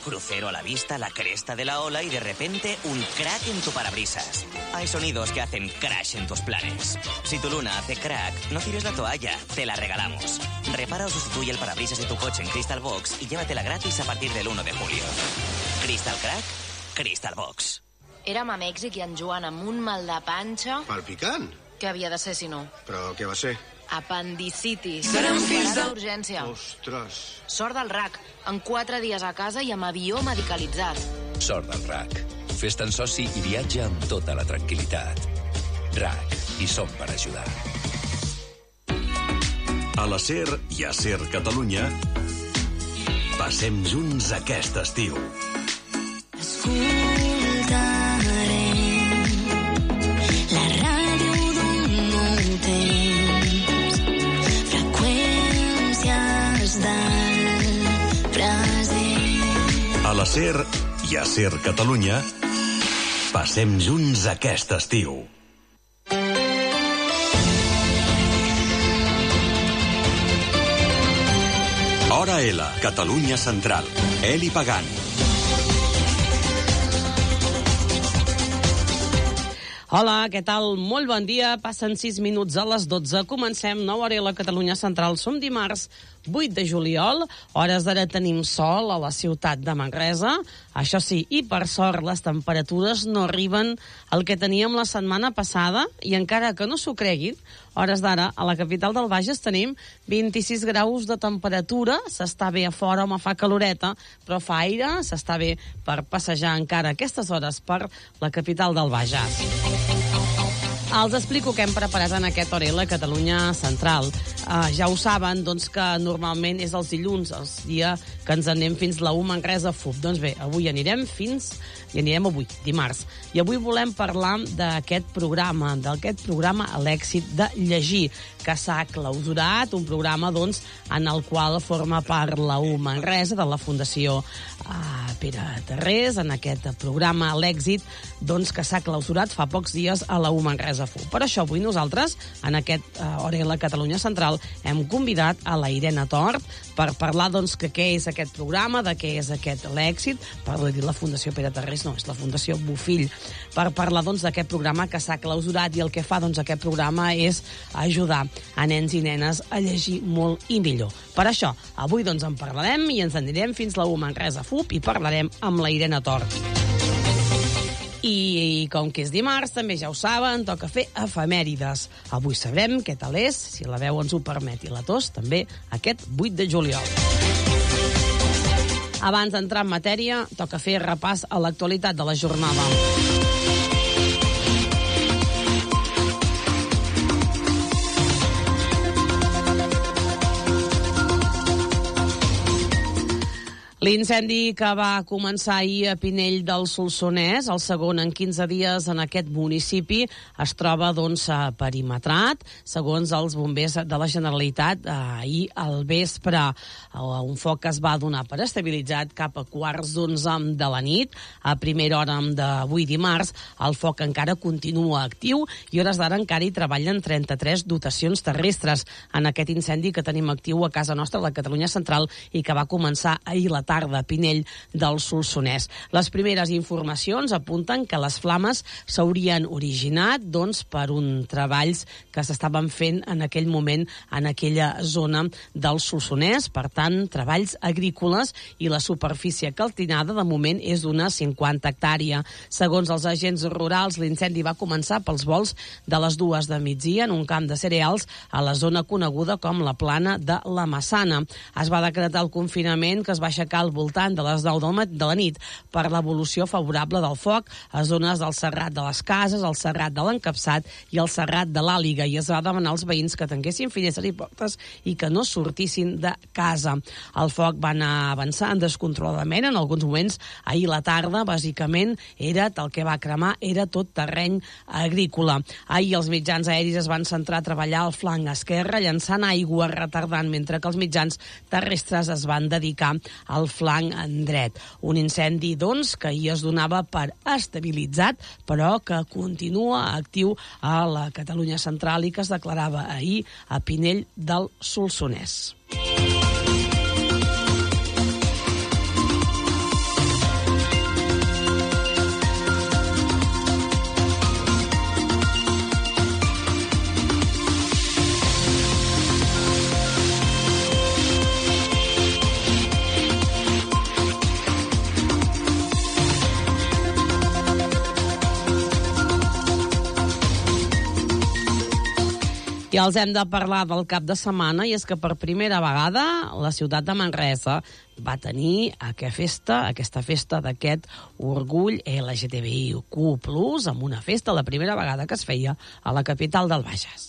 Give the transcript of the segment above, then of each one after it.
crucero a la vista, la cresta de la ola y de repente un crack en tu parabrisas. Hay sonidos que hacen crash en tus planes. Si tu luna hace crack, no tires la toalla, te la regalamos. Repara o sustituye el parabrisas de tu coche en Crystal Box y llévatela gratis a partir del 1 de julio. Crystal Crack, Crystal Box. Érem a Mèxic i en Joan amb un mal de panxa... Palpicant? Què havia de ser, si no? Però què va ser? Apendicitis. Parada d'urgència. Ostres. Sort del RAC. En 4 dies a casa i amb avió medicalitzat. Sort del RAC. Fes-te'n soci i viatja amb tota la tranquil·litat. RAC. Hi som per ajudar. A la SER i a SER Catalunya passem junts aquest estiu. La ràdio d'un nou temps, freqüències del present. A la SER i a SER Catalunya passem junts aquest estiu. Hora L, Catalunya Central. Eli Pagant. Hola, què tal? Molt bon dia. Passen 6 minuts a les 12. Comencem Nova Hora a la Catalunya Central. Som dimarts 8 de juliol. Hores d'ara tenim sol a la ciutat de Manresa. Això sí, i per sort les temperatures no arriben al que teníem la setmana passada i encara que no s'ho creguin, hores d'ara a la capital del Bages tenim 26 graus de temperatura. S'està bé a fora, home, fa caloreta, però fa aire, s'està bé per passejar encara a aquestes hores per la capital del Bages. Els explico què hem preparat en aquest Hora Catalunya Central. Ja ho saben, doncs, que normalment és els dilluns, el dia que ens anem fins la U Manresa FUB. Doncs bé, avui anirem avui, dimarts. I avui volem parlar d'aquest programa a l'èxit de llegir, que s'ha clausurat, un programa, doncs, en el qual forma part la U Manresa, de la Fundació Pere Tarrés, en aquest programa a l'èxit, doncs, que s'ha clausurat fa pocs dies a la U Manresa FUB. Per això avui nosaltres, en aquest Hora Catalunya Central, hem convidat a la Irene Tort per parlar, doncs, que què és aquest programa, de què és aquest l'èxit, per dir la Fundació Pere Tarrés, no, és la Fundació Bofill, per parlar, doncs, d'aquest programa que s'ha clausurat i el que fa, doncs, aquest programa és ajudar a nens i nenes a llegir molt i millor. Per això, avui, doncs, en parlarem i ens anirem fins la U Manresa FUB i parlarem amb la Irene Tort. I com que és dimarts, també ja ho saben, toca fer efemèrides. Avui sabrem què tal és, si la veu ens ho permet, i la tos també aquest 8 de juliol. Abans d'entrar en matèria, toca fer repàs a l'actualitat de la jornada. L'incendi que va començar ahir a Pinell del Solsonès, el segon en 15 dies en aquest municipi, es troba, doncs, perimetrat. Segons els bombers de la Generalitat, ahir al vespre un foc que es va donar per estabilitzat cap a 11:15 de la nit. A primera hora d'avui dimarts, el foc encara continua actiu i hores d'ara encara hi treballen 33 dotacions terrestres en aquest incendi que tenim actiu a casa nostra, a la Catalunya Central, i que va començar ahir la tarda a Pinell del Solsonès. Les primeres informacions apunten que les flames s'haurien originat, doncs, per uns treballs que s'estaven fent en aquell moment en aquella zona del Solsonès, per tant, treballs agrícoles, i la superfície calcinada de moment és d'una 50 hectàrees. Segons els agents rurals, l'incendi va començar pels volts de les 2 de migdia en un camp de cereals a la zona coneguda com la Plana de la Massana. Es va decretar el confinament, que es va aixecar al voltant de les 9 de la nit per l'evolució favorable del foc a zones del Serrat de les Cases, el Serrat de l'Encapçat i el Serrat de l'Àliga, i es va demanar als veïns que tanquessin finestres i portes i que no sortissin de casa. El foc va anar avançant descontroladament. En alguns moments, ahir la tarda, bàsicament, el que va cremar era tot terreny agrícola. Ahir els mitjans aeris es van centrar a treballar al flanc esquerre, llançant aigua, retardant, mentre que els mitjans terrestres es van dedicar al flanc dret. Un incendi, doncs, que ahir es donava per estabilitzat, però que continua actiu a la Catalunya Central i que es declarava ahir a Pinell del Solsonès. I els hem de parlar del cap de setmana, i és que per primera vegada la ciutat de Manresa va tenir aquesta festa d'aquest orgull LGTBIQ+, amb una festa la primera vegada que es feia a la capital del Bages.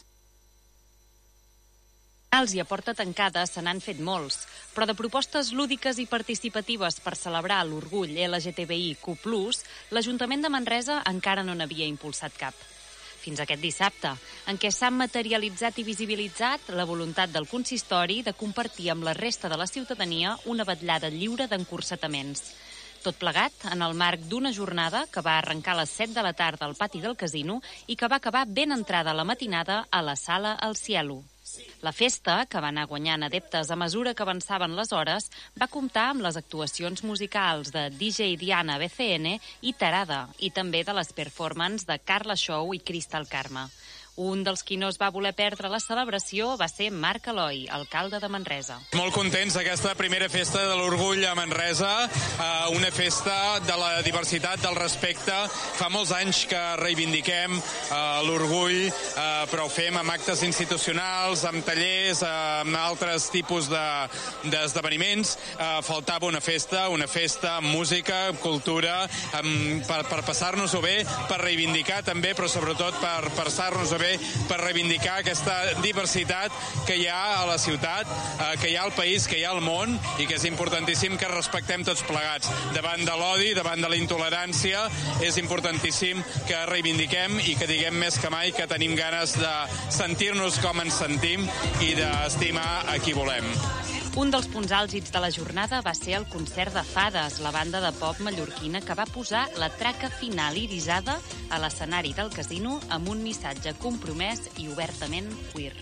I a porta tancada se n'han fet molts, però de propostes lúdiques i participatives per celebrar l'orgull LGTBIQ+, l'Ajuntament de Manresa encara no n'havia impulsat cap. Fins aquest dissabte, en què s'ha materialitzat i visibilitzat la voluntat del consistori de compartir amb la resta de la ciutadania una vetllada lliure d'encursetaments. Tot plegat en el marc d'una jornada que va arrencar a les 7 de la tarda al pati del casino i que va acabar ben entrada la matinada a la sala El Cielo. La festa, que va anar guanyant adeptes a mesura que avançaven les hores, va comptar amb les actuacions musicals de DJ Diana BCN i Tarada, i també de les performances de Carla Show i Crystal Karma. Un dels qui no es va voler perdre la celebració va ser Marc Eloi, alcalde de Manresa. Molt contents d'aquesta primera festa de l'orgull a Manresa, una festa de la diversitat, del respecte. Fa molts anys que reivindiquem l'orgull, però ho fem amb actes institucionals, amb tallers, amb altres tipus d'esdeveniments. Faltava una festa amb música, amb cultura, per passar-nos-ho bé, per reivindicar també, però sobretot per passar-nos-ho bé, per reivindicar aquesta diversitat que hi ha a la ciutat, que hi ha al país, que hi ha al món, i que és importantíssim que respectem tots plegats. Davant de l'odi, davant de la intolerància, és importantíssim que reivindiquem i que diguem més que mai que tenim ganes de sentir-nos com ens sentim i d'estimar a qui volem. Un dels punts àlgids de la jornada va ser el concert de Fades, la banda de pop mallorquina que va posar la traca final irisada a l'escenari del casino amb un missatge compromès i obertament queer.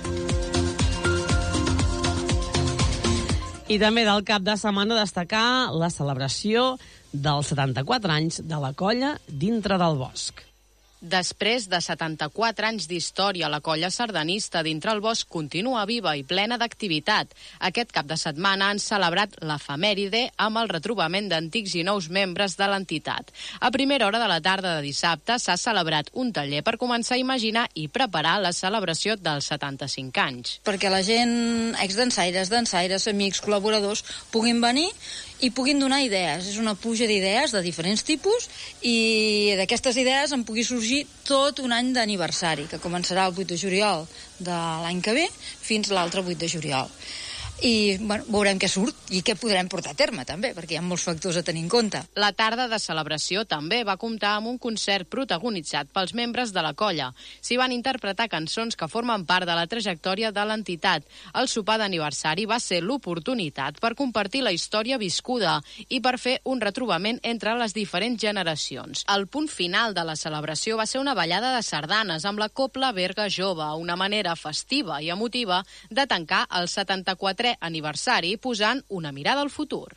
I també del cap de setmana destacar la celebració dels 74 anys de la colla Dintre del Bosc. Després de 74 anys d'història, la colla sardanista Dintre el Bosc continua viva i plena d'activitat. Aquest cap de setmana han celebrat l'efemèride amb el retrobament d'antics i nous membres de l'entitat. A primera hora de la tarda de dissabte s'ha celebrat un taller per començar a imaginar i preparar la celebració dels 75 anys. Perquè la gent, exdansaires, dansaires, amics, col·laboradors, puguin venir i puguin donar idees. És una pluja d'idees de diferents tipus i d'aquestes idees en pugui sorgir tot un any d'aniversari, que començarà el 8 de juliol de l'any que ve fins l'altre 8 de juliol. I veurem què surt i què podrem portar a terme també, perquè hi ha molts factors a tenir en compte. La tarda de celebració també va comptar amb un concert protagonitzat pels membres de la colla. S'hi van interpretar cançons que formen part de la trajectòria de l'entitat. El sopar d'aniversari va ser l'oportunitat per compartir la història viscuda i per fer un retrobament entre les diferents generacions. El punt final de la celebració va ser una ballada de sardanes amb la Cobla Berga Jove, una manera festiva i emotiva de tancar el 74è aniversari posant una mirada al futur.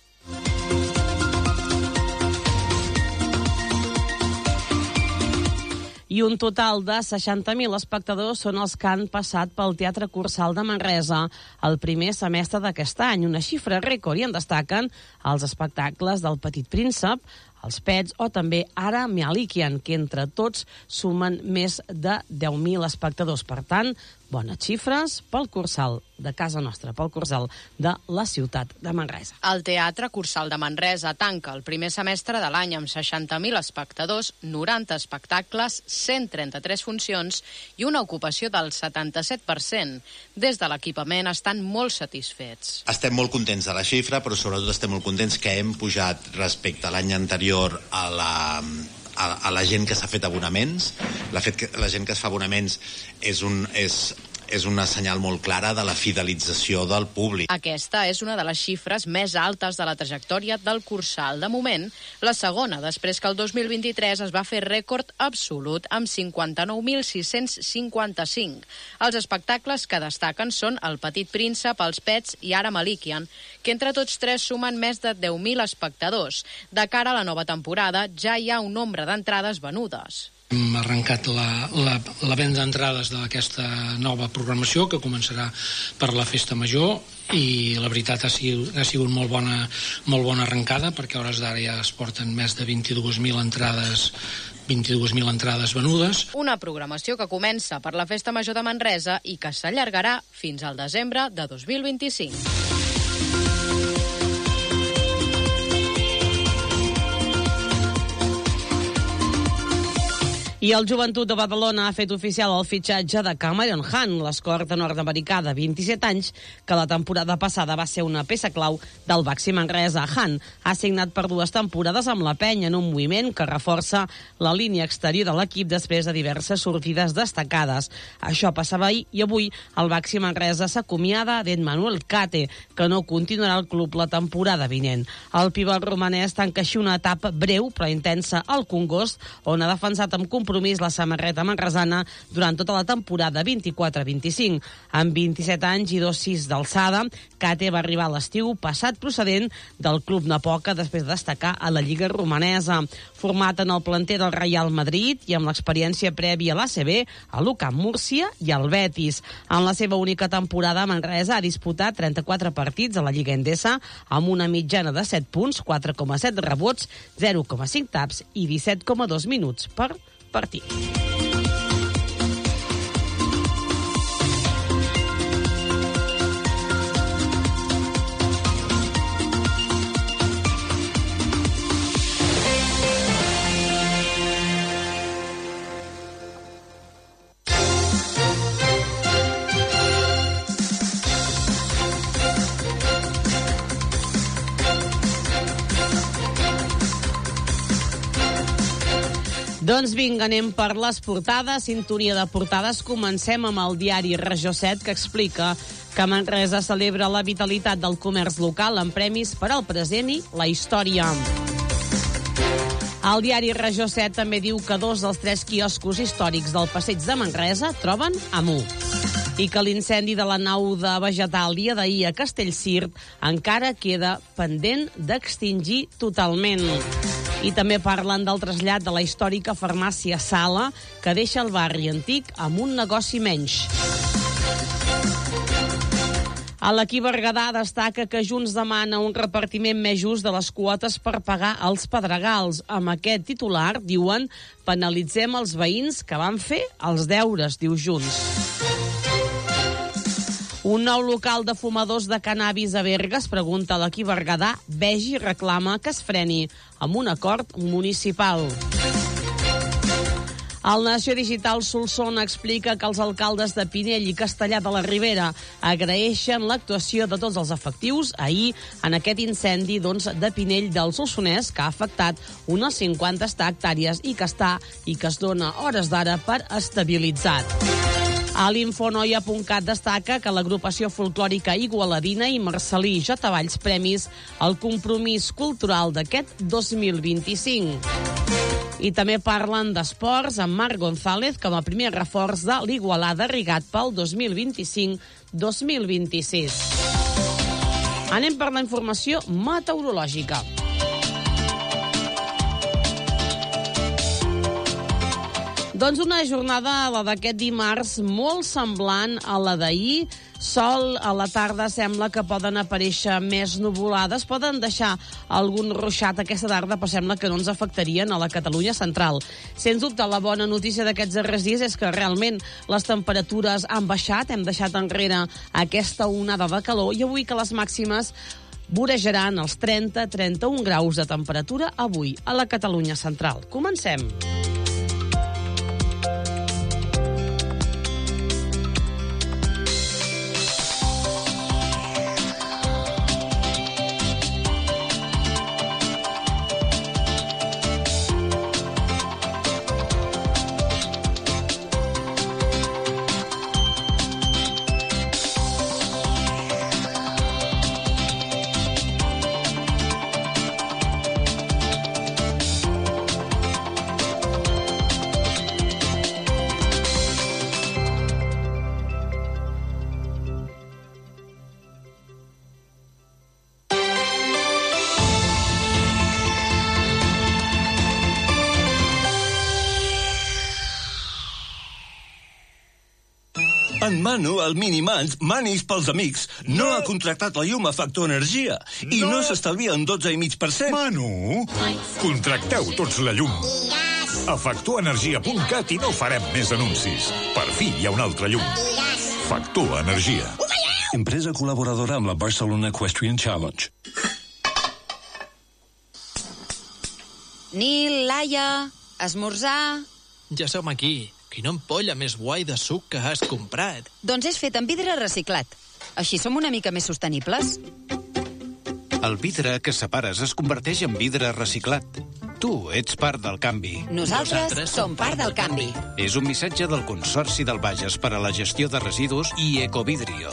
I un total de 60.000 espectadors són els que han passat pel Teatre Cursal de Manresa el primer semestre d'aquest any, una xifra rècord, i en destaquen els espectacles del Petit Príncep, els Pets o també Ara Malikian, que entre tots sumen més de 10.000 espectadors. Per tant, bones xifres pel Cursal de casa nostra, pel Cursal de la ciutat de Manresa. El Teatre Cursal de Manresa tanca el primer semestre de l'any amb 60.000 espectadors, 90 espectacles, 133 funcions i una ocupació del 77%. Des de l'equipament estan molt satisfets. Estem molt contents de la xifra, però sobretot estem molt contents que hem pujat respecte a l'any anterior a la gent que s'ha fet abonaments. La gent que es fa abonaments és una senyal molt clara de la fidelització del públic. Aquesta és una de les xifres més altes de la trajectòria del Cursal. De moment, la segona, després que el 2023 es va fer rècord absolut amb 59.655. Els espectacles que destaquen són El Petit Príncep, Els Pets i Ara Malikian, que entre tots tres sumen més de 10.000 espectadors. De cara a la nova temporada, ja hi ha un nombre d'entrades venudes. Hem arrencat la venda d'entrades d'aquesta nova programació que començarà per la Festa Major i la veritat ha sigut molt bona arrencada, perquè a hores d'ara ja es porten més de 22.000 entrades venudes. Una programació que comença per la Festa Major de Manresa i que s'allargarà fins al desembre de 2025. I el Joventut de Badalona ha fet oficial el fitxatge de Cameron Hunt, l'escorta nord-americà de 27 anys, que la temporada passada va ser una peça clau del Baxi Manresa. Hunt ha signat per 2 temporades amb la Penya en un moviment que reforça la línia exterior de l'equip després de diverses sortides destacades. Això passava ahir i avui el Baxi Manresa s'acomiada d'Emmanuel Cate, que no continuarà al club la temporada vinent. El pivot romanès tanca així una etapa breu però intensa al Congost, on ha defensat amb compromís la samarreta manresana durant tota la temporada 24-25. Amb 27 anys i 2,6 d'alçada, Cate va arribar a l'estiu passat procedent del club Napoca després de destacar a la Lliga romanesa. Format en el planter del Real Madrid i amb l'experiència prèvia a l'ACB, a l'UCAM Múrcia i al Betis. En la seva única temporada, Manresa ha disputat 34 partits a la Lliga Endesa amb una mitjana de 7 punts, 4,7 rebots, 0,5 taps i 17,2 minuts per partit. Doncs vinga, anem per les portades. Sintonia de portades. Comencem amb el diari Regió 7, que explica que Manresa celebra la vitalitat del comerç local amb premis per al present i la història. El diari Regió 7 també diu que 2 dels 3 quioscos històrics del passeig de Manresa troben amo. I que l'incendi de la nau de vegetal dia d'ahir a Castellcir encara queda pendent d'extingir totalment. I també parlen del trasllat de la històrica farmàcia Sala, que deixa el barri antic amb un negoci menys. A l'equip Berguedà destaca que Junts demana un repartiment més just de les quotes per pagar els pedregals. Amb aquest titular, diuen, penalitzem els veïns que van fer els deures, diu Junts. Un nou local de fumadors de cannabis a Berga, es pregunta l'equip Berguedà, vegi i reclama que es freni amb un acord municipal. El Nació Digital Solsona explica que els alcaldes de Pinell i Castellar de la Ribera agraeixen l'actuació de tots els efectius ahir en aquest incendi de Pinell del Solsonès, que ha afectat unes 50 hectàrees i que es dona hores d'ara per estabilitzat. A l'Infonoia.cat destaca que l'agrupació folclòrica igualadina i Marcelí J. Valls premis el compromís cultural d'aquest 2025. I també parlen d'esports amb Marc González com a primer reforç de l'Igualada Rigat pel 2025-2026. Anem per la informació meteorològica. Doncs una jornada, la d'aquest dimarts, molt semblant a la d'ahir. Sol, a la tarda sembla que poden aparèixer més nuvolades, poden deixar algun ruixat aquesta tarda, però sembla que no ens afectarien a la Catalunya central. Sens dubte, la bona notícia d'aquests darrers dies és que realment les temperatures han baixat, hem deixat enrere aquesta onada de calor, i avui que les màximes vorejaran els 30-31 graus de temperatura avui a la Catalunya central. Comencem. En Manu, el Minimans, Manis pels amics, no ha contractat la llum a Factor Energia i no s'estalvia un 12,5%. Manu, contracteu tots la llum. A factorenergia.cat i no farem més anuncis. Per fi hi ha una altra llum. Factor Energia. Empresa col·laboradora amb la Barcelona Equestrian Challenge. Nil, Laia, esmorzar... Ja som aquí. Quina ampolla més guai de suc que has comprat. Doncs és fet amb vidre reciclat. Així som una mica més sostenibles. El vidre que separes es converteix en vidre reciclat. Tu ets part del canvi. Nosaltres som part del canvi. És un missatge del Consorci del Bages per a la gestió de residus i Ecovidrio.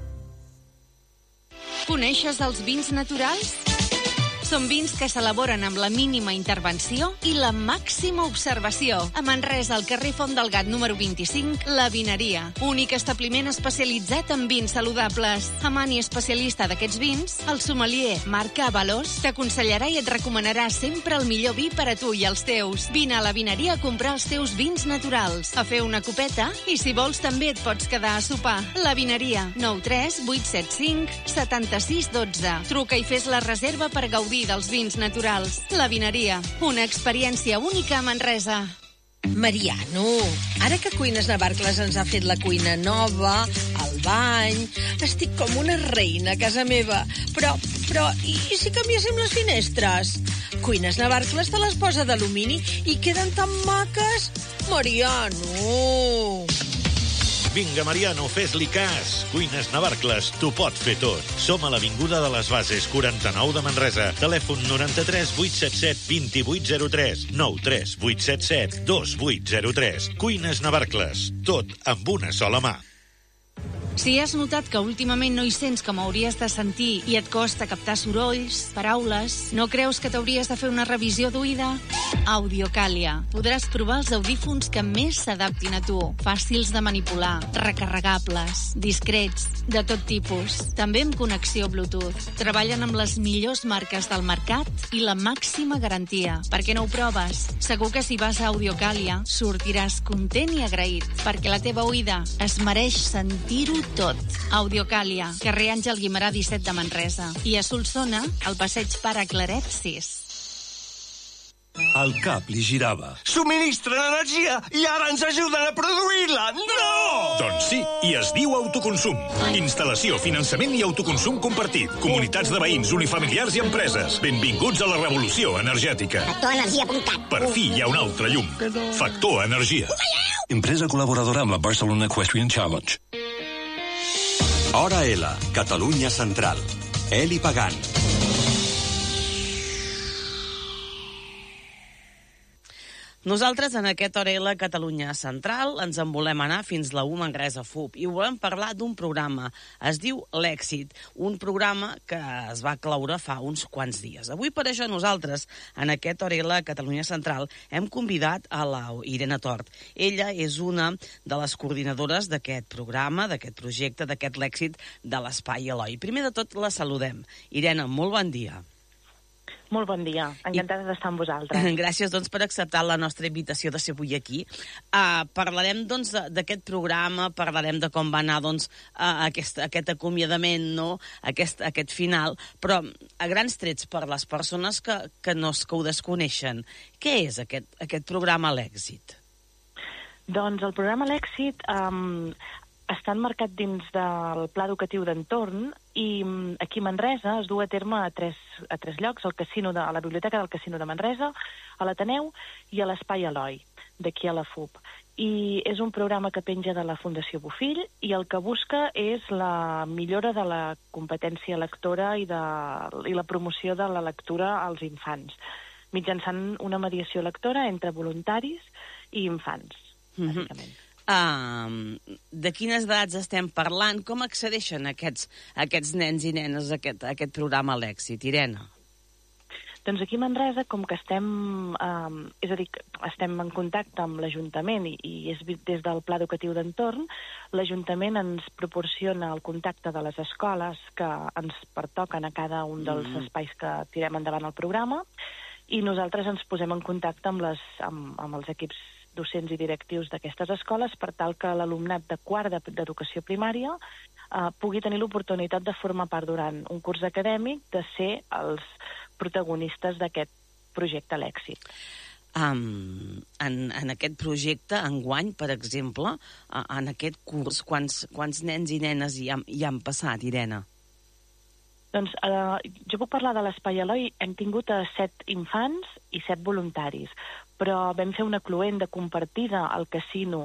Coneixes els vins naturals? Són vins que s'elaboren amb la mínima intervenció i la màxima observació. A Manresa, al carrer Font del Gat, número 25, La Vineria. Únic establiment especialitzat en vins saludables. Amant i especialista d'aquests vins, el sommelier Marc Avalos t'aconsellarà i et recomanarà sempre el millor vi per a tu i els teus. Vine a La Vineria a comprar els teus vins naturals, a fer una copeta i, si vols, també et pots quedar a sopar. La Vineria, 93 875 76 12. Truca i fes la reserva per gaudir dels vins naturals. La Vineria, una experiència única a Manresa. Mariano, ara que Cuines Navarcles ens ha fet la cuina nova, el bany... Estic com una reina a casa meva. Però, i si canviéssim les finestres? Cuines Navarcles te les posa d'alumini i queden tan maques. Mariano... Vinga, Mariano, fes-li cas. Cuines Navarcles, t'ho pot fer tot. Som a l'Avinguda de les Bases, 49 de Manresa. Telèfon 93 877 2803 93 877 2803. Cuines Navarcles, tot amb una sola mà. Si has notat que últimament no hi sents com hauries de sentir i et costa captar sorolls, paraules, no creus que t'hauries de fer una revisió d'oïda? Audiocàlia. Podràs provar els audífons que més s'adaptin a tu. Fàcils de manipular, recarregables, discrets, de tot tipus. També amb connexió Bluetooth. Treballen amb les millors marques del mercat i la màxima garantia. Per què no ho proves? Segur que si vas a Audiocàlia sortiràs content i agraït, perquè la teva oïda es mereix sentir-ho tot. Audiocàlia, carrer Àngel Guimerà 17 de Manresa. I a Solsona, al passeig Pare Claret 6. El cap li girava. Subministren energia i ara ens ajuden a produir-la! No! Doncs sí, i es diu autoconsum. Instal·lació, finançament i autoconsum compartit. Comunitats de veïns, unifamiliars i empreses. Benvinguts a la revolució energètica. Factorenergia.cat. Per fi hi ha un altre llum. Factor Energia. Empresa col·laboradora amb la Barcelona Equestrian Challenge. Hora L, Catalunya Central. Eli Pagant. Nosaltres, en aquest Hora L Catalunya Central, ens en volem anar fins la U Manresa FUB i volem parlar d'un programa. Es diu L'Èxit, un programa que es va claure fa uns quants dies. Avui, per això, nosaltres, en aquest Hora L Catalunya Central, hem convidat a la Irene Tort. Ella és una de les coordinadores d'aquest programa, d'aquest projecte, d'aquest L'Èxit de l'Espai Eloi. Primer de tot, la saludem. Irene, molt bon dia. Molt bon dia, encantada d'estar amb vosaltres. Gràcies, doncs, per acceptar la nostra invitació de ser avui aquí. Parlarem, doncs, d'aquest programa, parlarem de com va anar, doncs, aquest acomiadament, no?, aquest final, però a grans trets per les persones que ho desconeixen. Què és aquest programa L'Èxit? Doncs el programa L'Èxit està emmarcat dins del Pla Educatiu d'Entorn i aquí a Manresa es du a terme a tres llocs, a la Biblioteca del Casino de Manresa, a l'Ateneu i a l'Espai Eloi, d'aquí a la FUB. I és un programa que penja de la Fundació Bofill i el que busca és la millora de la competència lectora i la promoció de la lectura als infants, mitjançant una mediació lectora entre voluntaris i infants, bàsicament. De quines edats estem parlant? Com accedeixen aquests nens i nenes a aquest programa L'Èxit, Irene? Doncs aquí a Manresa, com que estem en contacte amb l'Ajuntament i és des del Pla Educatiu d'Entorn, l'Ajuntament ens proporciona el contacte de les escoles que ens pertoquen a cada un dels espais que tirem endavant el programa i nosaltres ens posem en contacte amb els equips docents i directius d'aquestes escoles per tal que l'alumnat de quart d'educació primària pugui tenir l'oportunitat de formar part durant un curs acadèmic de ser els protagonistes d'aquest projecte L'Èxit. En aquest projecte, enguany, per exemple, en aquest curs, quants nens i nenes hi han passat, Irene? Doncs jo puc parlar de l'Espai Eloi. Hem tingut 7 infants i 7 voluntaris, però vam fer una cluenda compartida al casino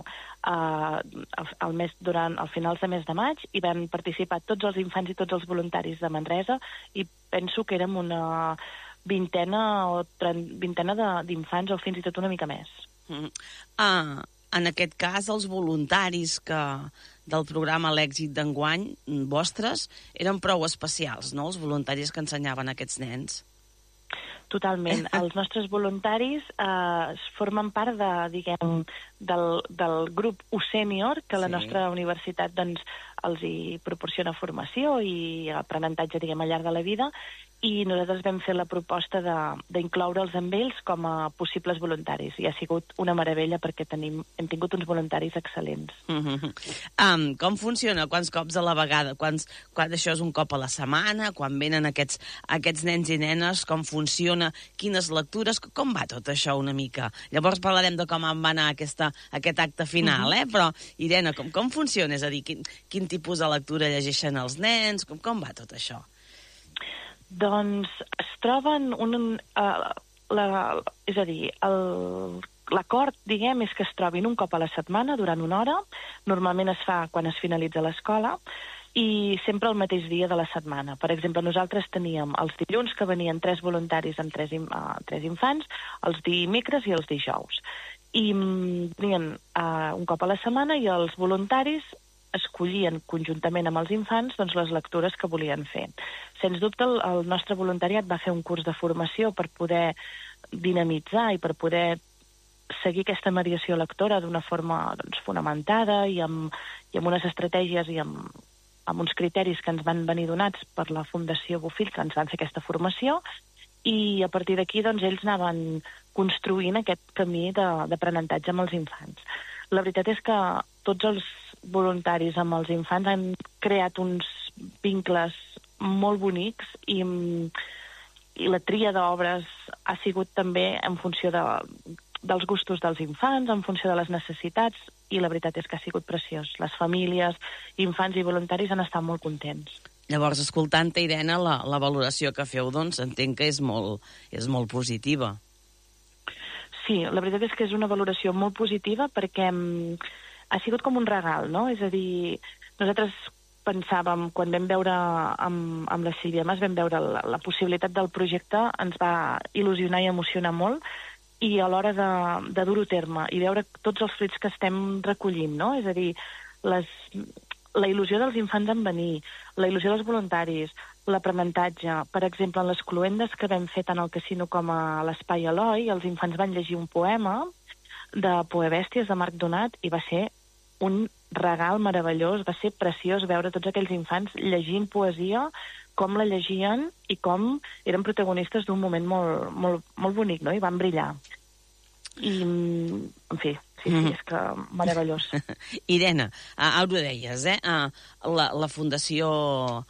durant els finals de mes de maig i van participar tots els infants i tots els voluntaris de Manresa i penso que érem una vintena d'infants o fins i tot una mica més. En aquest cas, els voluntaris del programa L'Èxit d'enguany, vostres, eren prou especials, no?, els voluntaris que ensenyaven a aquests nens. Totalment. Els nostres voluntaris formen part del grup U Sènior, que la nostra universitat doncs, els hi proporciona formació i aprenentatge, diguem, al llarg de la vida, i nosaltres vam fer la proposta d'incloure'ls amb ells com a possibles voluntaris. I ha sigut una meravella perquè hem tingut uns voluntaris excel·lents. Com funciona? Quants cops a la vegada? Quan això és un cop a la setmana? Quan venen aquests nens i nenes? Com funciona? Quines lectures? Com va tot això una mica? Llavors parlarem de com va anar aquest acte final, però, Irene, com funciona? És a dir, quin tipus de lectura llegeixen els nens? Com va tot això? Doncs es troben és a dir, l'acord, diguem, és que es trobin un cop a la setmana durant una hora. Normalment es fa quan es finalitza l'escola i sempre el mateix dia de la setmana. Per exemple, nosaltres teníem els dilluns que venien 3 voluntaris amb 3 infants, els dimecres i els dijous. I venien un cop a la setmana i els voluntaris escollien conjuntament amb els infants doncs, les lectures que volien fer. Sens dubte, el nostre voluntariat va fer un curs de formació per poder dinamitzar i per poder seguir aquesta mediació lectora d'una forma doncs, fonamentada i amb unes estratègies i amb uns criteris que ens van venir donats per la Fundació Bofill, que ens van fer aquesta formació, i a partir d'aquí doncs, ells anaven construint aquest camí d'aprenentatge amb els infants. La veritat és que tots els voluntaris amb els infants han creat uns vincles molt bonics i la tria d'obres ha sigut també en funció dels gustos dels infants, en funció de les necessitats, i la veritat és que ha sigut preciós. Les famílies, infants i voluntaris han estat molt contents. Llavors, escoltant-te, Irene, la valoració que feu, doncs, entenc que és molt positiva. Sí, la veritat és que és una valoració molt positiva perquè ha sigut com un regal, no? És a dir, nosaltres pensàvem, quan vam veure amb la Sílvia Mas, vam veure la possibilitat del projecte, ens va il·lusionar i emocionar molt, i a l'hora de dur-ho a terme i veure tots els fruits que estem recollint, no? És a dir, la il·lusió dels infants en venir, la il·lusió dels voluntaris, l'aprenentatge. Per exemple, en les cluendes que vam fer tant al casino com a l'Espai Eloi, els infants van llegir un poema de Poebèsties de Marc Donat i va ser un regal meravellós, va ser preciós veure tots aquells infants llegint poesia, com la llegien i com eren protagonistes d'un moment molt, molt, molt bonic, no? I van brillar. I, en fi, sí, és que meravellós. Irene, ara ho deies, la Fundació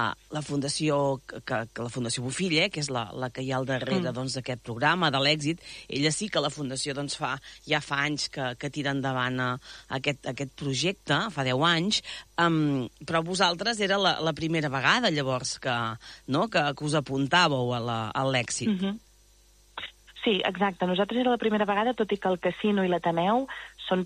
Bofill, que és la que hi ha al darrere d'aquest programa, de l'èxit, ella sí que la Fundació ja fa anys que tira endavant aquest projecte, fa 10 anys, però vosaltres era la primera vegada, llavors, que us apuntàveu a l'èxit. Sí, exacte. Nosaltres era la primera vegada, tot i que el casino i l'Ateneu són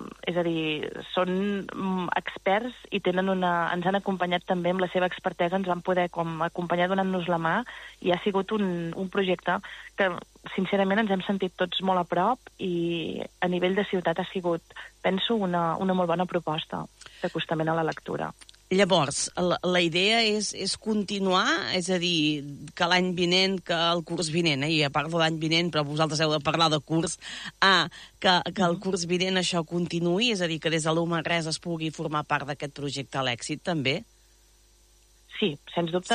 experts i ens han acompanyat també amb la seva expertesa, ens van poder acompanyar donant-nos la mà, i ha sigut un projecte que, sincerament, ens hem sentit tots molt a prop, i a nivell de ciutat ha sigut, penso, una molt bona proposta d'acostament a la lectura. Llavors, la idea és continuar, és a dir, que l'any vinent, que el curs vinent, ja parlo de l'any vinent, però vosaltres heu de parlar de curs, que el curs vinent això continuï, és a dir, que des de l'U Manresa es pugui formar part d'aquest projecte a l'èxit, també? Sí, sens dubte,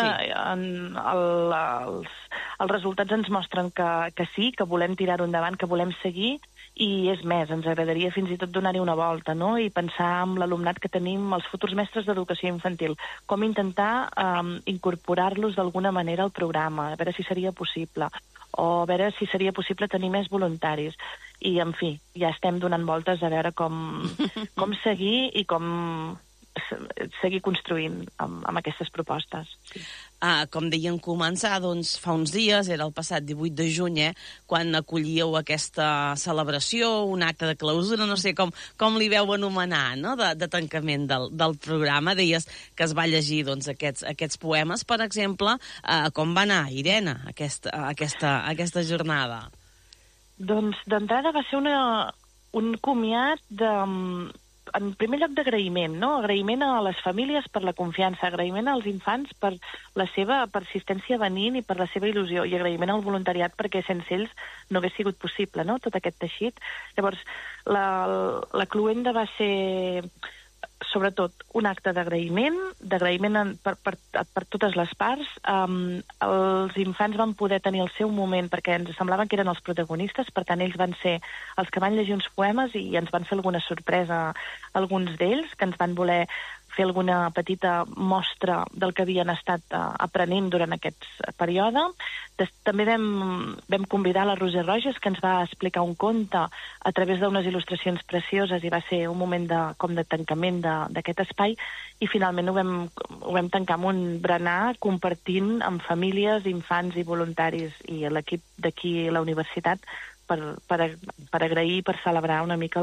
els resultats ens mostren que sí, que volem tirar-ho endavant, que volem seguir, I és més, ens agradaria fins i tot donar-hi una volta, no?, i pensar en l'alumnat que tenim, els futurs mestres d'educació infantil, com intentar incorporar-los d'alguna manera al programa, a veure si seria possible, o a veure si seria possible tenir més voluntaris. I, en fi, ja estem donant voltes a veure com seguir i com seguir construint amb aquestes propostes. Sí. Com deien començar, doncs, fa uns dies, era el passat 18 de juny, quan acollíeu aquesta celebració, un acte de clausura, no sé com li veu anomenar, no?, de tancament del programa. Deies que es va llegir, doncs, aquests poemes, per exemple. Com va anar, Irene, aquesta jornada? Doncs, d'entrada va ser un comiat en primer lloc d'agraïment, no? Agraïment a les famílies per la confiança, agraïment als infants per la seva persistència venint i per la seva il·lusió, i agraïment al voluntariat perquè sense ells no hagués sigut possible, no?, tot aquest teixit. Llavors, la cloenda va ser sobretot un acte d'agraïment per totes les parts. Els infants van poder tenir el seu moment perquè ens semblava que eren els protagonistes, per tant ells van ser els que van llegir uns poemes i ens van fer alguna sorpresa alguns d'ells, que ens van voler fer alguna petita mostra del que havien estat aprenent durant aquest període. També vam convidar la Roser Roges, que ens va explicar un conte a través d'unes il·lustracions precioses, i va ser un moment de tancament d'aquest espai, i finalment ho vam tancar amb un berenar compartint amb famílies, infants i voluntaris i l'equip d'aquí a la universitat per agrair, per celebrar una mica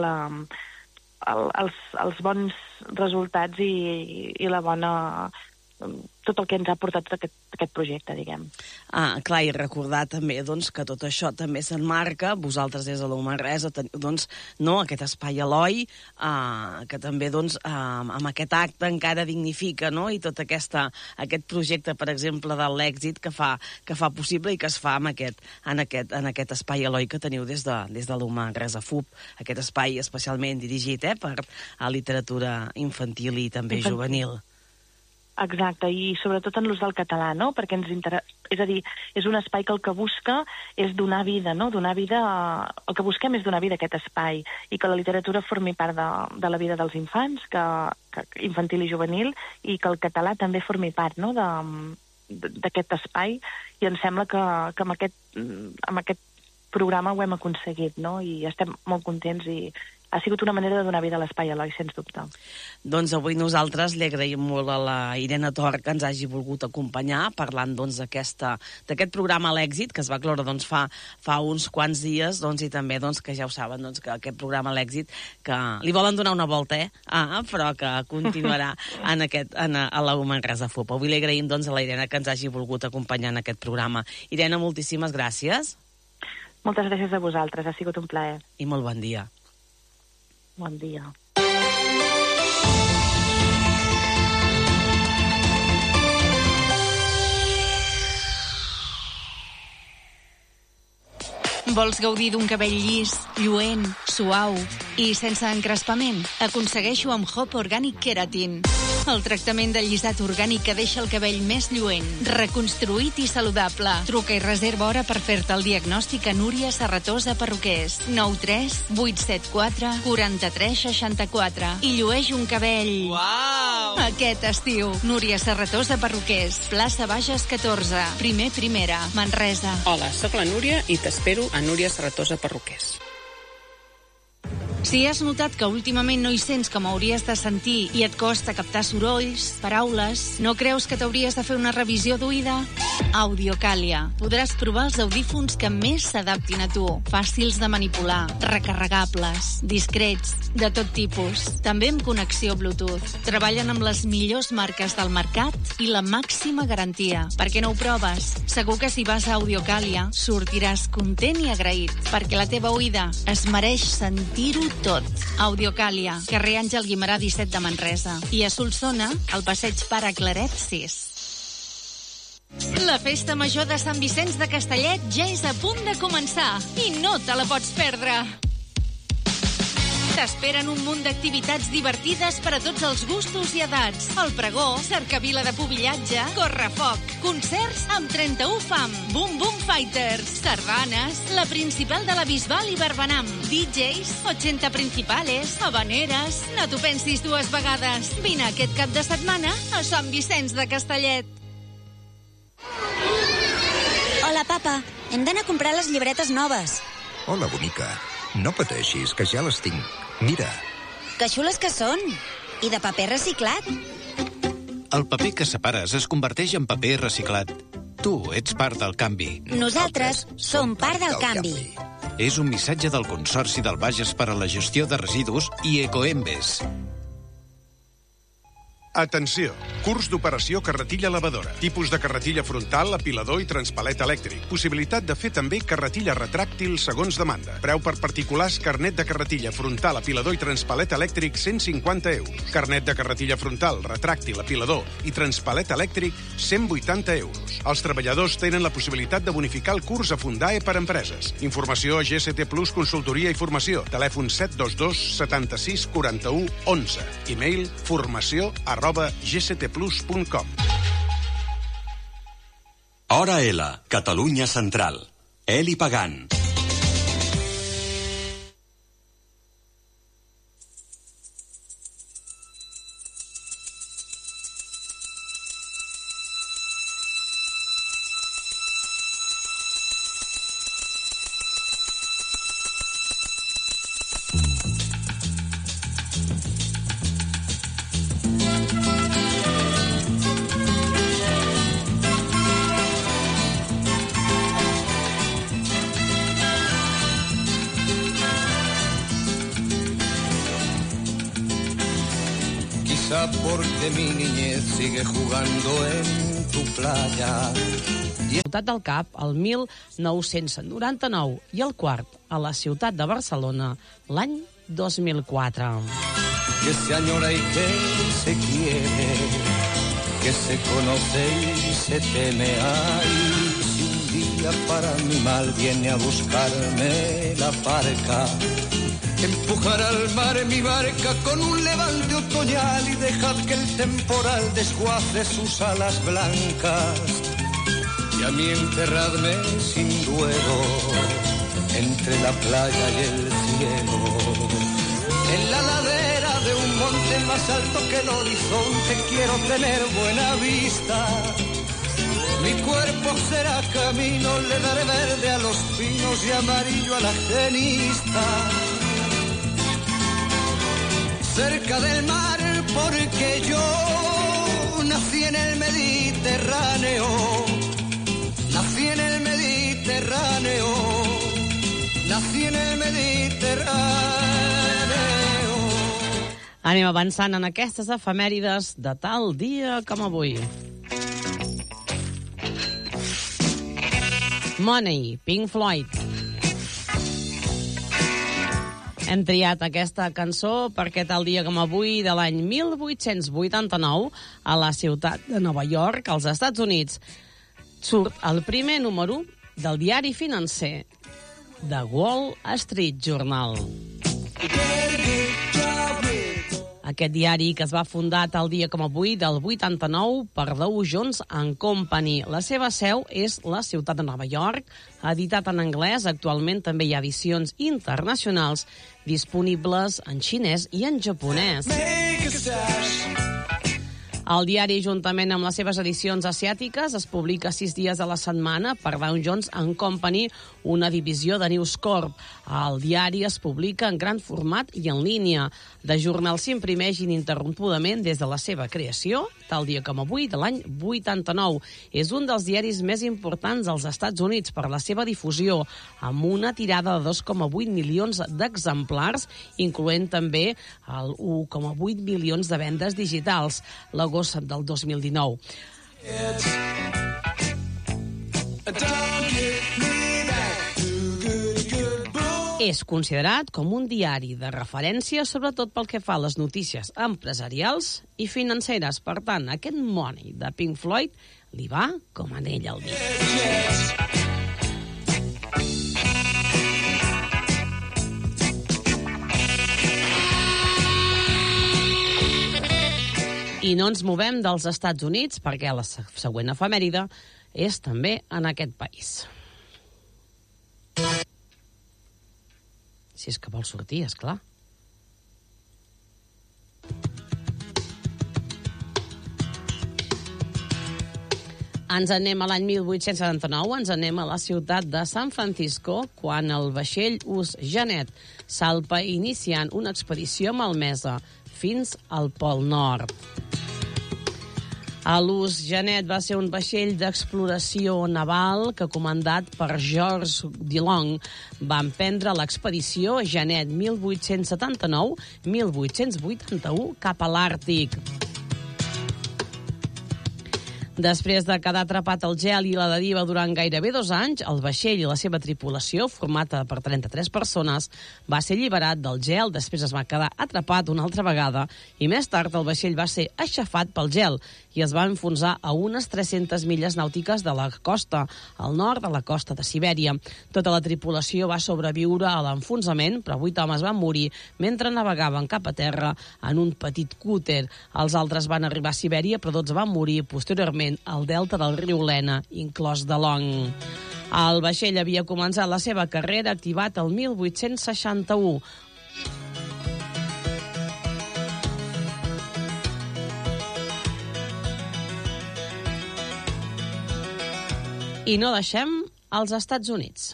els bons resultats i la bona... tot el que ens ha portat aquest projecte, diguem. Clar, i recordar també doncs, que tot això també s'enmarca, vosaltres des de la Manresa, doncs, no, aquest espai Eloi, que també doncs, amb aquest acte encara dignifica, no?, i tot aquest projecte, per exemple, de l'èxit que fa possible i que es fa en aquest espai Eloi que teniu des de la Manresa FUP, aquest espai especialment dirigit per a literatura infantil i també juvenil. Exacte, i sobretot en l'ús del català, no?, perquè és a dir, és un espai que el que busca és donar vida, no?, el que busquem és donar vida a aquest espai, i que la literatura formi part de la vida dels infants, infantil i juvenil, i que el català també formi part, no?, d'aquest espai, i em sembla que amb aquest programa ho hem aconseguit, no?, i estem molt contents, i ha sigut una manera de donar vida a l'Espai Eloi, sens dubte. Doncs avui nosaltres li agraïm molt a la Irene Tor que ens hagi volgut acompanyar parlant doncs, d'aquest programa a l'èxit, que es va cloure doncs, fa uns quants dies, doncs, i també doncs, que ja ho saben, doncs, que aquest programa a l'èxit, que li volen donar una volta, però que continuarà a la Manresa FUP. Avui li agraïm doncs, a la Irene que ens hagi volgut acompanyar en aquest programa. Irene, moltíssimes gràcies. Moltes gràcies a vosaltres, ha sigut un plaer. I molt bon dia. Bon dia. Vols gaudir d'un cabell llis, lluent, suau i sense encrespament? Aconsegueixo amb Hop Organic Keratin. El tractament de llisat orgànic que deixa el cabell més lluent, reconstruït i saludable. Truca i reserva hora per fer-te el diagnòstic a Núria Serratosa Perruquers. 93 874 43 64. I llueix un cabell... Uau! Aquest estiu. Núria Serratosa Perruquers. Plaça Bages 14. Primera. Manresa. Hola, sóc la Núria i t'espero a Núria Serratosa Perruquers. Si has notat que últimament no hi sents com hauries de sentir i et costa captar sorolls, paraules, no creus que t'hauries de fer una revisió d'oïda? Audiocàlia. Podràs provar els audífons que més s'adaptin a tu. Fàcils de manipular, recarregables, discrets, de tot tipus. També amb connexió Bluetooth. Treballen amb les millors marques del mercat i la màxima garantia. Per què no ho proves? Segur que si vas a Audiocàlia sortiràs content i agraït, perquè la teva oïda es mereix sentir-ho tot. Audiocàlia, carrer Àngel Guimerà 17 de Manresa. I a Solsona, al passeig Pare Claret 6. La festa major de Sant Vicenç de Castellet ja és a punt de començar i no te la pots perdre. T'esperen un munt d'activitats divertides per a tots els gustos i edats. El pregó, cercavila de pubillatge, correfoc, concerts amb 31 fam, Boom Boom Fighters, sardanes, la principal de la Bisbal i Barbanam, DJs, 80 principales, habaneres... No t'ho pensis dues vegades. Vine aquest cap de setmana a Sant Vicenç de Castellet. Hola, papa. Hem d'anar a comprar les llibretes noves. Hola, bonica. No pateixis, que ja les tinc. Mira. Que xules que són. I de paper reciclat. El paper que separes es converteix en paper reciclat. Tu ets part del canvi. Nosaltres som part del canvi. És un missatge del Consorci del Bages per a la gestió de residus i Ecoembes. Atenció! Curs d'operació carretilla lavadora. Tipus de carretilla frontal, apilador i transpalet elèctric. Possibilitat de fer també carretilla retràctil segons demanda. Preu per particulars: carnet de carretilla frontal, apilador i transpalet elèctric, 150 euros. Carnet de carretilla frontal, retràctil, apilador i transpalet elèctric, 180 euros. Els treballadors tenen la possibilitat de bonificar el curs a Fundae per empreses. Informació a GST Plus Consultoria i Formació. Telèfon 722 76 41 11. E-mail formació@gstplus.com. Hora L, Catalunya Central. Eli Pagant. Porque mi niñez sigue jugando en tu playa. Ciutat del Cap, el 1999, i el quart, a la ciutat de Barcelona, l'any 2004. Que se añora y que se quiere, que se conoce y se teme. Ay, si un día para mi mal viene a buscarme la barca, empujar al mar mi barca con un levante otoñal y dejar que el temporal desguace sus alas blancas. Y a mí enterradme sin duelo entre la playa y el cielo, en la ladera de un monte más alto que el horizonte. Quiero tener buena vista. Mi cuerpo será camino, le daré verde a los pinos y amarillo a la genista. Cerca del mar, porque yo nací en el Mediterráneo. Nací en el Mediterráneo. Nací en el Mediterráneo. Anem avançant en aquestes efemèrides de tal dia com avui. Money, Pink Floyd. Hem triat aquesta cançó perquè tal dia com avui, de l'any 1889, a la ciutat de Nova York, als Estats Units, surt el primer número del diari financer The Wall Street Journal. Aquest diari, que es va fundar tal dia com avui, del 89, per Dow Jones and Company. La seva seu és la ciutat de Nova York, editat en anglès. Actualment també hi ha edicions internacionals disponibles en xinès i en japonès. El diari, juntament amb les seves edicions asiàtiques, es publica 6 dies a la setmana per Dow Jones and Company, una divisió de News Corp. El diari es publica en gran format i en línia. De jornal s'imprimeix ininterrompudament des de la seva creació, tal dia com avui, de l'any 89. És un dels diaris més importants dels Estats Units per la seva difusió, amb una tirada de 2,8 milions d'exemplars, incloent també el 1,8 milions de vendes digitals. L'agost del 2019. És considerat com un diari de referència, sobretot pel que fa a les notícies empresarials i financeres. Per tant, aquest Money de Pink Floyd li va com anell al dit. I no ens movem dels Estats Units perquè la següent efemèride és també en aquest país. Si és que vol sortir, esclar. Ens anem a l'any 1879, ens anem a la ciutat de San Francisco, quan el vaixell US Jeannette salpa iniciant una expedició malmesa fins al Pol Nord. L'US Jeannette va ser un vaixell d'exploració naval que, comandat per George DeLong, va emprendre l'expedició Jeannette 1879-1881 cap a l'Àrtic. Després de quedar atrapat al gel i la deriva durant gairebé 2 anys, el vaixell i la seva tripulació, formada per 33 persones, va ser alliberat del gel, després es va quedar atrapat una altra vegada i més tard el vaixell va ser aixafat pel gel i es va enfonsar a unes 300 milles nàutiques de la costa, al nord de la costa de Sibèria. Tota la tripulació va sobreviure a l'enfonsament, però 8 homes van morir mentre navegaven cap a terra en un petit cúter. Els altres van arribar a Sibèria, però 12 van morir posteriorment al delta del riu Lena, inclòs DeLong. El vaixell havia començat la seva carrera activat el 1861. I no deixem els Estats Units.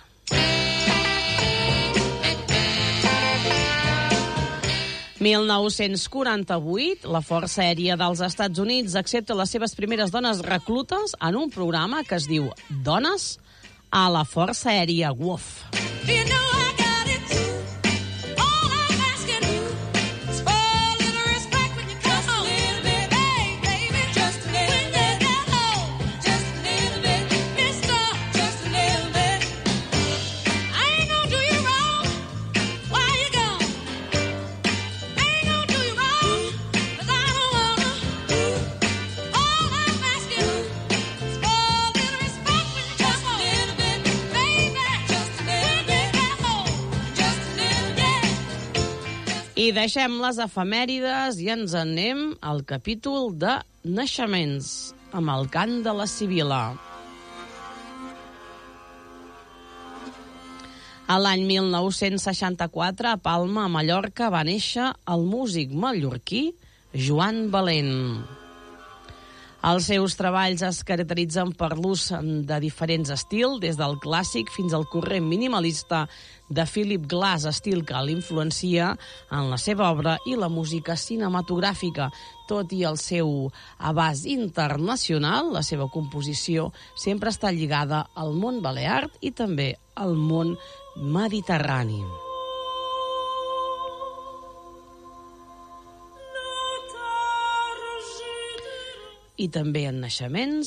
En 1948, la Força Aèria dels Estats Units accepta les seves primeres dones reclutes en un programa que es diu Dones a la Força Aèria WOF. I deixem les efemèrides i ens anem al capítol de naixements, amb el cant de la Sibila. A l'any 1964, a Palma, a Mallorca, va néixer el músic mallorquí Joan Valent. Els seus treballs es caracteritzen per l'ús de diferents estils, des del clàssic fins al corrent minimalista de Philip Glass, estil que l'influencia en la seva obra i la música cinematogràfica. Tot i el seu abast internacional, la seva composició sempre està lligada al món balear i també al món mediterrani. I també en naixements.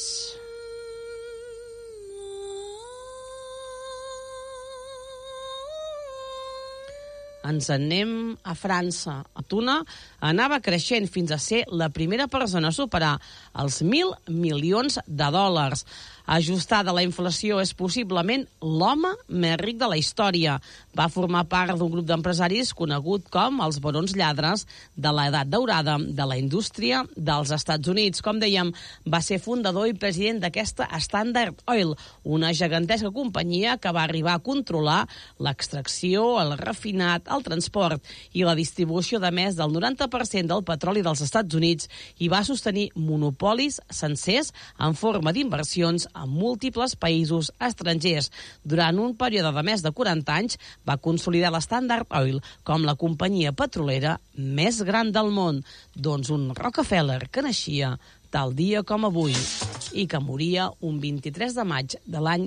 Ens anem a França. A Tuna anava creixent fins a ser la primera persona a superar els 1.000 milions de dòlars. Ajustada a la inflació, és possiblement l'home més ric de la història. Va formar part d'un grup d'empresaris conegut com els barons lladres de l'edat daurada de la indústria dels Estats Units. Com dèiem, va ser fundador i president d'aquesta Standard Oil, una gegantesca companyia que va arribar a controlar l'extracció, el refinat, el transport i la distribució de més del 90% del petroli dels Estats Units i va sostenir monopolis sencers en forma d'inversions a múltiples països estrangers. Durant un període de més de 40 anys va consolidar la Standard Oil com la companyia petrolera més gran del món. Doncs un Rockefeller que naixia tal dia com avui i que moria un 23 de maig de l'any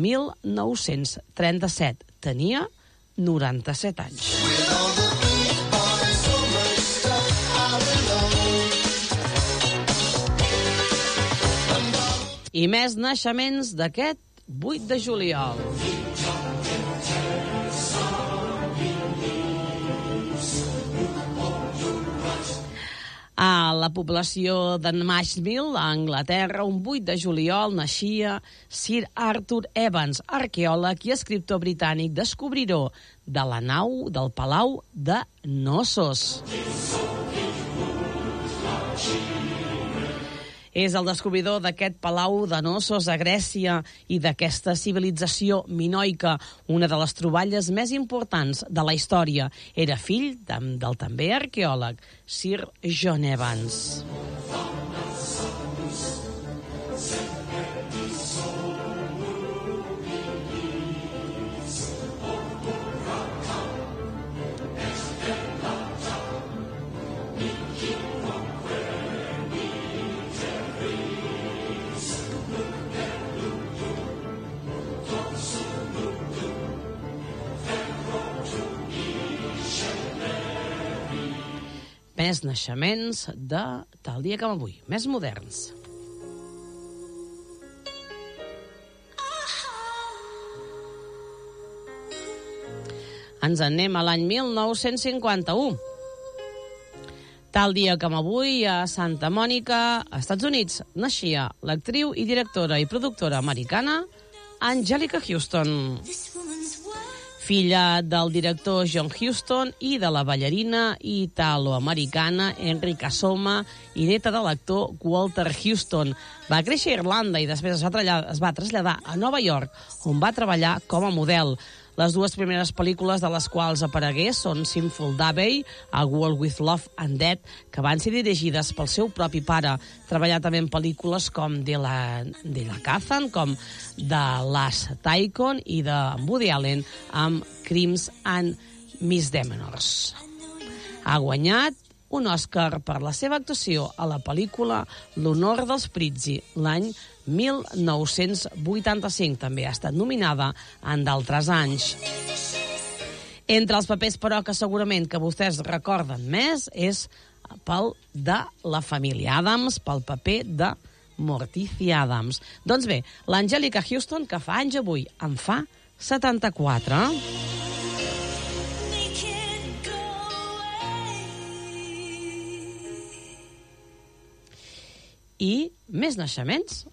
1937. Tenia 97 anys. I més naixements d'aquest 8 de juliol. A la població de Nashville, a Anglaterra, un 8 de juliol naixia Sir Arthur Evans, arqueòleg i escriptor britànic, descobridor de la nau del Palau de Knossos. És el descobridor d'aquest palau de Knossos a Grècia i d'aquesta civilització minoica, una de les troballes més importants de la història. Era fill del també arqueòleg Sir John Evans. Més naixements de tal dia com avui, més moderns. Ens en anem a l'any 1951. Tal dia com avui, a Santa Mònica, a Estats Units, naixia l'actriu i directora i productora americana Anjelica Huston. Filla del director John Huston i de la ballarina italoamericana Enrica Soma i neta de l'actor Walter Huston. Va créixer a Irlanda i després es va traslladar a Nova York, on va treballar com a model. Les dues primeres pel·lícules de les quals aparegué són Sinful Davey, A World with Love and Death, que van ser dirigides pel seu propi pare. Treballà també en pel·lícules com de la Kazan, com The Last Tycoon i de Woody Allen amb Crimes and Misdemeanors. Ha guanyat un Oscar per la seva actuació a la pel·lícula L'honor dels Prizzi, l'any 1985. També ha estat nominada en d'altres anys. Entre els papers, però, que segurament que vostès recorden més és pel de la família Addams, pel paper de Morticia Addams. Doncs bé, l'Anjelica Huston, que fa anys avui, en fa 74. I més naixements.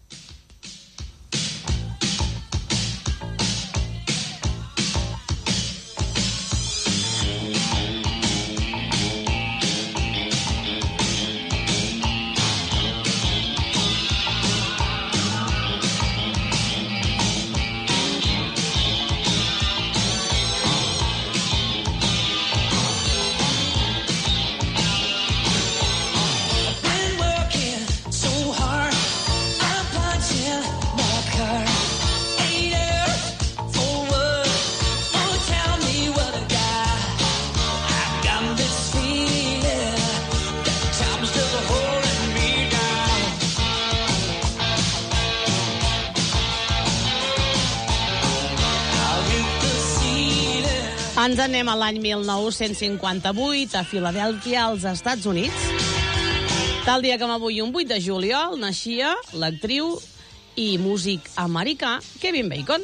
Ens anem a l'any 1958, a Filadèlfia, als Estats Units. Tal dia com avui, un 8 de juliol, naixia l'actriu i músic americà Kevin Bacon.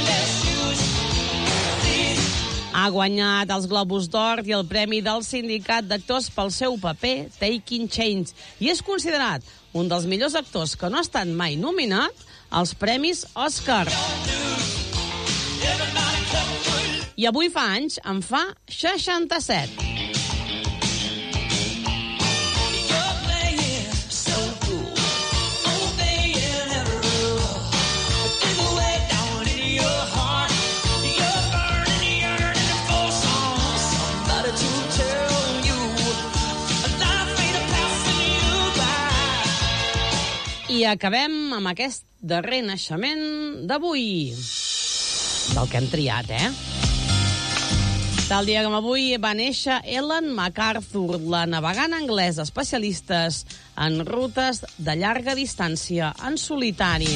Ha guanyat els Globus d'Or i el Premi del Sindicat d'Actors pel seu paper Taking Change i és considerat un dels millors actors que no ha estat mai nominat als Premis Òscar. I avui fa anys, en fa 67. I acabem amb aquest darrer naixement d'avui, del que hem triat, Tal dia com avui va néixer Ellen MacArthur, la navegant anglesa especialista en rutes de llarga distància en solitari.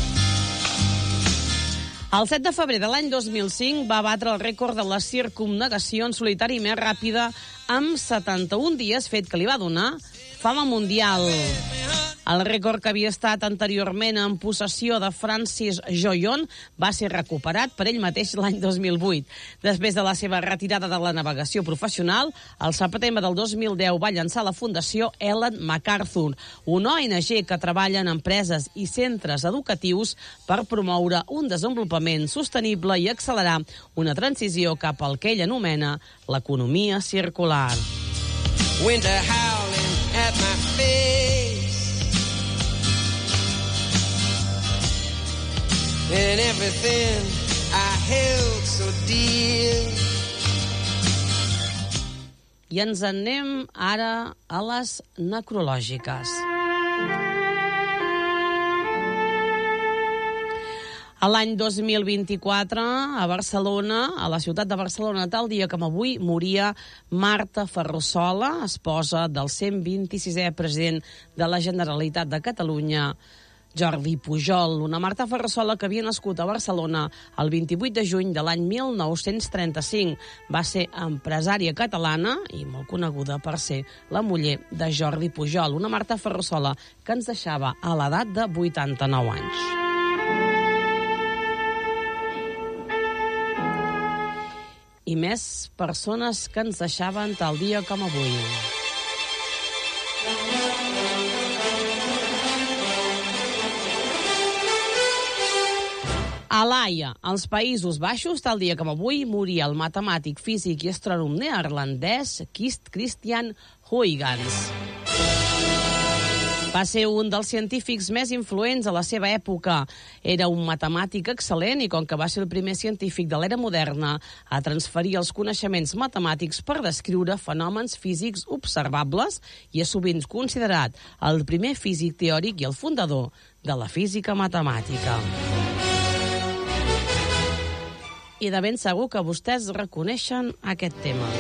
El 7 de febrer de l'any 2005 va batre el rècord de la circumnavegació en solitari més ràpida amb 71 dies, fet que li va donar fama mundial. El rècord, que havia estat anteriorment en possessió de Francis Joyon, va ser recuperat per ell mateix l'any 2008. Després de la seva retirada de la navegació professional, al setembre del 2010 va llançar la Fundació Ellen MacArthur, una ONG que treballa en empreses i centres educatius per promoure un desenvolupament sostenible i accelerar una transició cap al que ell anomena l'economia circular. Winter howling at my face, and everything I held so dear. I ens en anem ara a les necrològiques. A l'any 2024, a Barcelona, a la ciutat de Barcelona, tal dia com avui, moria Marta Ferrusola, esposa del 126è president de la Generalitat de Catalunya, Jordi Pujol. Una Marta Ferrusola que havia nascut a Barcelona el 28 de juny de l'any 1935. Va ser empresària catalana i molt coneguda per ser la muller de Jordi Pujol. Una Marta Ferrusola que ens deixava a l'edat de 89 anys. I més persones que ens deixaven tal dia com avui. A l'Haia, als Països Baixos, tal dia com avui, moria el matemàtic, físic i astrònom neerlandès Christian Huygens. Va ser un dels científics més influents a la seva època. Era un matemàtic excel·lent i, com que va ser el primer científic de l'era moderna a transferir els coneixements matemàtics per descriure fenòmens físics observables, i és sovint considerat el primer físic teòric i el fundador de la física matemàtica. I de ben segur que vostès reconeixen aquest tema.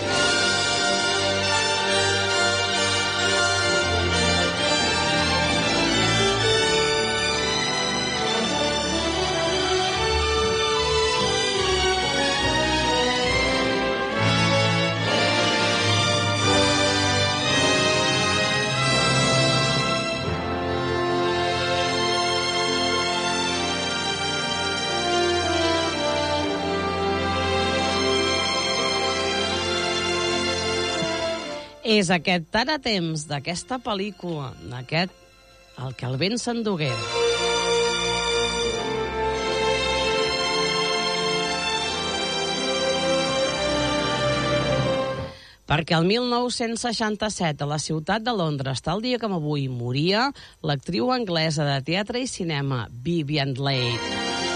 És aquest taratemps d'aquesta pel·lícula, aquest, El que el vent s'endugué. Perquè el 1967, a la ciutat de Londres, tal dia com avui, moria l'actriu anglesa de teatre i cinema Vivien Leigh.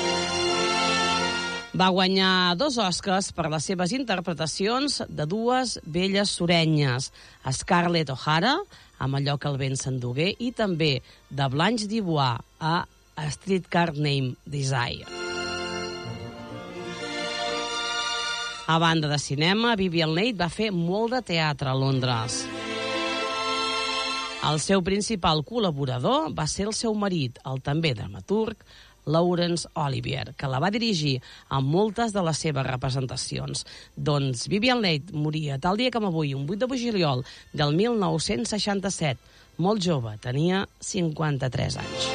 Va guanyar 2 Oscars per les seves interpretacions de 2 velles surenyes, Scarlett O'Hara, amb Allò que el vent s'endugué, i també de Blanche Dubois a A Streetcar Named Desire. A banda de cinema, Vivien Leigh va fer molt de teatre a Londres. El seu principal col·laborador va ser el seu marit, el també dramaturg Laurence Olivier, que la va dirigir en moltes de les seves representacions. Doncs Vivien Leigh moria tal dia com avui, un 8 de juliol del 1967. Molt jove, tenia 53 anys.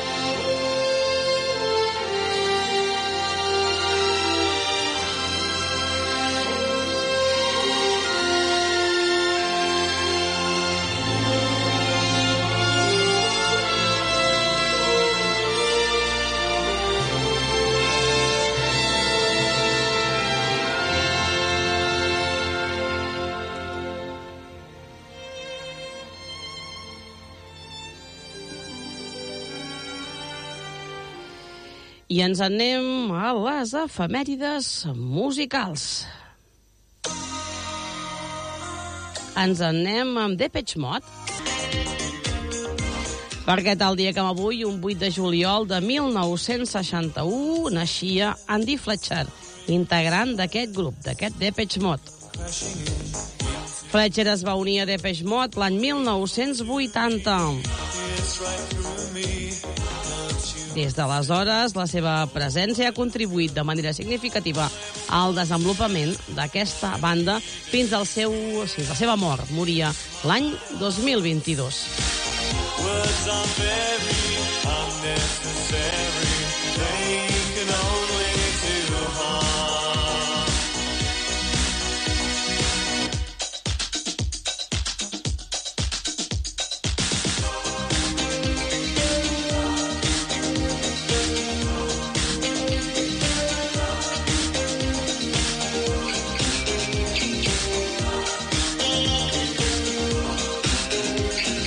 I ens anem a les efemèrides musicals. Ens anem amb Depeche Mode. Perquè tal dia com avui, un 8 de juliol de 1961, naixia Andy Fletcher, integrant d'aquest grup, d'aquest Depeche Mode. Fletcher es va unir a Depeche Mode l'any 1980. Des d'aleshores, la seva presència ha contribuït de manera significativa al desenvolupament d'aquesta banda fins a la seva mort. Moria l'any 2022. Words are very unnecessary. They can only do harm.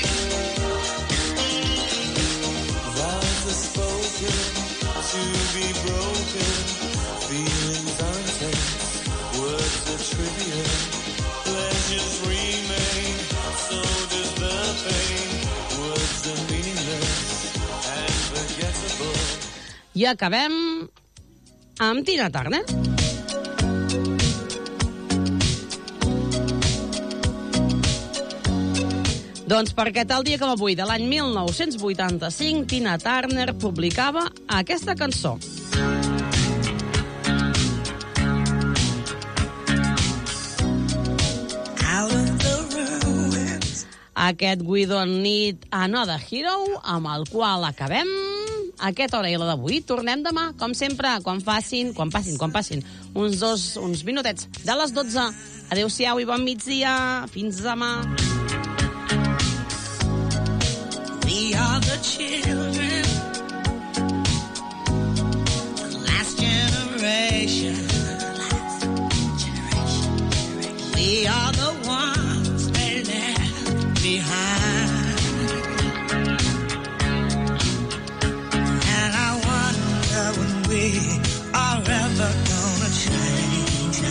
To be I acabem amb Tina Turner. Doncs perquè tal dia com avui de l'any 1985, Tina Turner publicava aquesta cançó. Aquest We Don't Need Another Hero, amb el qual acabem aquesta hora i la d'avui. Tornem demà, com sempre, quan passin uns minutets de les 12. Adéu-siau i bon migdia. Fins demà. We are the children, the last generation. We are the ones they left behind. And I wonder when we are ever gonna change.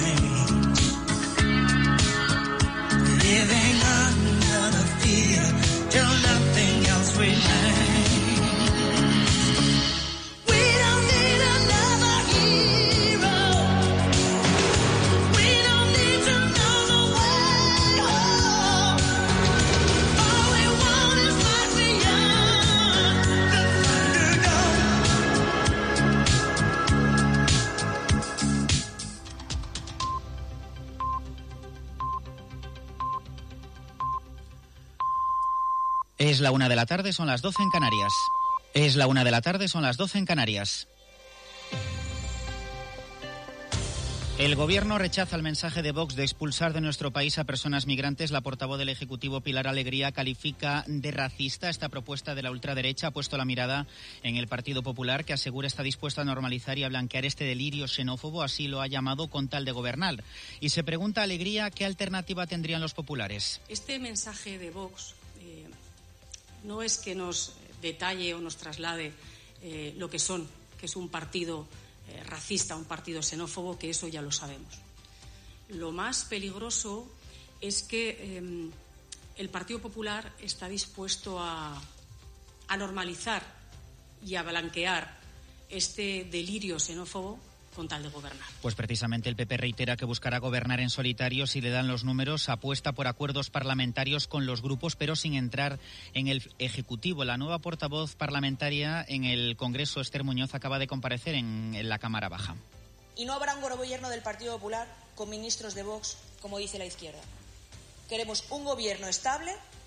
Living under the fear till nothing else remains. We don't need another hero. We don't need to know the way home. All we want is life beyond the Es la 1 de la tarde, son las 12 en Canarias. Es la 1 de la tarde, son las 12 en Canarias. El Gobierno rechaza el mensaje de Vox de expulsar de nuestro país a personas migrantes. La portavoz del Ejecutivo, Pilar Alegría, califica de racista esta propuesta de la ultraderecha. Ha puesto la mirada en el Partido Popular, que asegura está dispuesto a normalizar y a blanquear este delirio xenófobo, así lo ha llamado, con tal de gobernar. Y se pregunta Alegría qué alternativa tendrían los populares. Este mensaje de Vox no es que nos detalle o nos traslade lo que son, que es un partido racista, un partido xenófobo, que eso ya lo sabemos. Lo más peligroso es que el Partido Popular está dispuesto a normalizar y a blanquear este delirio xenófobo con tal de gobernar. Pues precisamente el PP reitera que buscará gobernar en solitario si le dan los números. Apuesta por acuerdos parlamentarios con los grupos, pero sin entrar en el Ejecutivo. La nueva portavoz parlamentaria en el Congreso, Esther Muñoz, acaba de comparecer en la Cámara Baja. Y no habrá un gobierno del Partido Popular con ministros de Vox, como dice la izquierda. Queremos un gobierno estable